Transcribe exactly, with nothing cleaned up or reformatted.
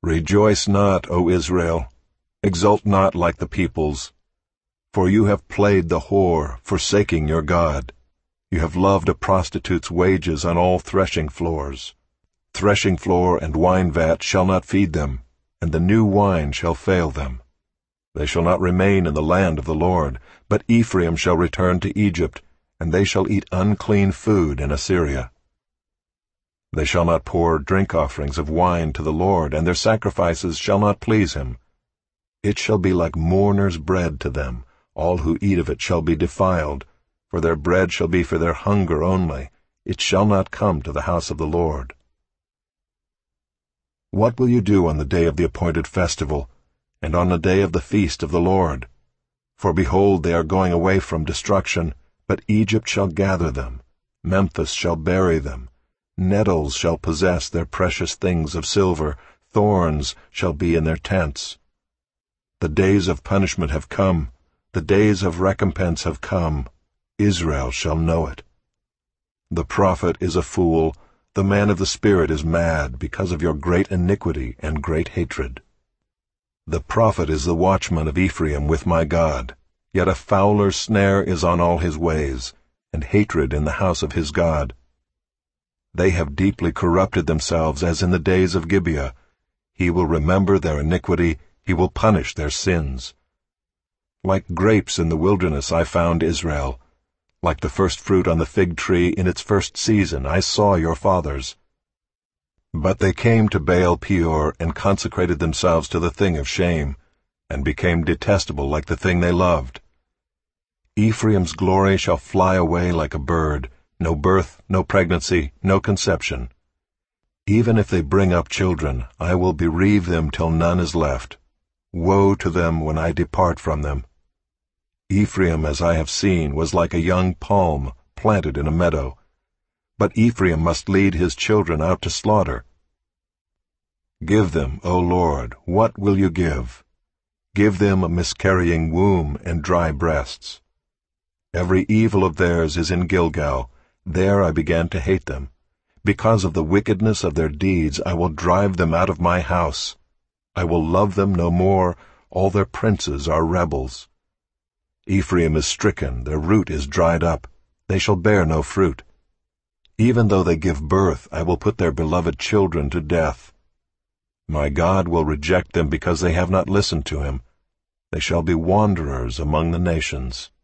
Rejoice not, O Israel, exult not like the peoples. For you have played the whore, forsaking your God. You have loved a prostitute's wages on all threshing floors. Threshing floor and wine vat shall not feed them, and the new wine shall fail them. They shall not remain in the land of the Lord, but Ephraim shall return to Egypt, and they shall eat unclean food in Assyria. They shall not pour drink offerings of wine to the Lord, and their sacrifices shall not please him. It shall be like mourners' bread to them. All who eat of it shall be defiled, for their bread shall be for their hunger only. It shall not come to the house of the Lord. What will you do on the day of the appointed festival, and on the day of the feast of the Lord? For behold, they are going away from destruction, but Egypt shall gather them, Memphis shall bury them. Nettles shall possess their precious things of silver, thorns shall be in their tents. The days of punishment have come, the days of recompense have come. Israel shall know it. The prophet is a fool, the man of the Spirit is mad, because of your great iniquity and great hatred. The prophet is the watchman of Ephraim with my God, yet a fowler's snare is on all his ways, and hatred in the house of his God. They have deeply corrupted themselves as in the days of Gibeah. He will remember their iniquity, he will punish their sins. Like grapes in the wilderness I found Israel. Like the first fruit on the fig tree in its first season I saw your fathers. But they came to Baal Peor and consecrated themselves to the thing of shame, and became detestable like the thing they loved. Ephraim's glory shall fly away like a bird, no birth, no pregnancy, no conception. Even if they bring up children, I will bereave them till none is left. Woe to them when I depart from them. Ephraim, as I have seen, was like a young palm planted in a meadow. But Ephraim must lead his children out to slaughter. Give them, O Lord, what will you give? Give them a miscarrying womb and dry breasts. Every evil of theirs is in Gilgal. There I began to hate them. Because of the wickedness of their deeds I will drive them out of my house. I will love them no more. All their princes are rebels. Ephraim is stricken, their root is dried up. They shall bear no fruit. Even though they give birth, I will put their beloved children to death. My God will reject them because they have not listened to him. They shall be wanderers among the nations.